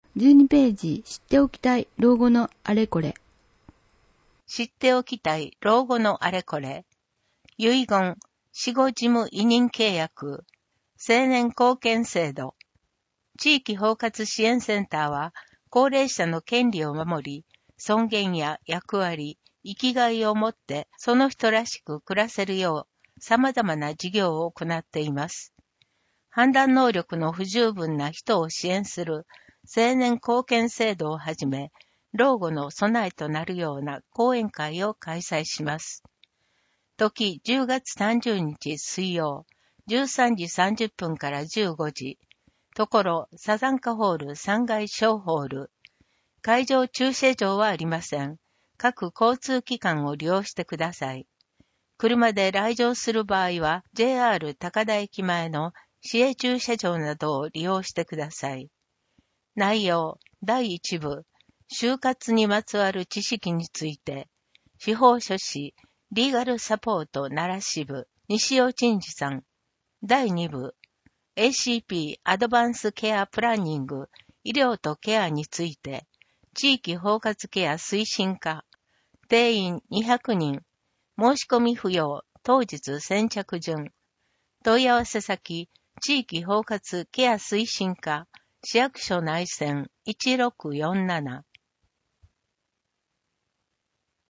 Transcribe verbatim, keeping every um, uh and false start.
じゅうにページ、知っておきたい老後のあれこれ。 知っておきたい老後のあれこれ。遺言、死後事務委任契約、青年貢献制度。地域包括支援センターは、高齢者の権利を守り、尊厳や役割、生きがいを持ってその人らしく暮らせるよう様々な事業を行っています。判断能力の不十分な人を支援する青年貢献制度をはじめ、老後の備えとなるような講演会を開催します。時じゅうがつさんじゅうにち水曜、じゅうさんじさんじゅっぷんからじゅうごじ。ところ、サザンカホールさんがい小ホール。会場駐車場はありません。各交通機関を利用してください。車で来場する場合は、ジェイアール 高田駅前の市営駐車場などを利用してください。内容、だいいち部、就活にまつわる知識について、司法書士、リーガルサポート奈良支部、西尾真二さん。だいに部、エーシーピー アドバンスケアプランニング、医療とケアについて、地域包括ケア推進課、定員にひゃくにん、申し込み不要、当日先着順。問い合わせ先、地域包括ケア推進課、市役所内線いちろくよんなな。